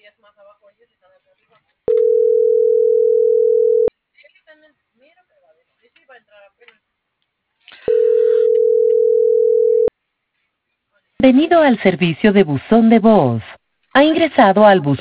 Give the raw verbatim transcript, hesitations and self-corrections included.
Bienvenido al servicio de buzón de voz. Ha ingresado al buzón.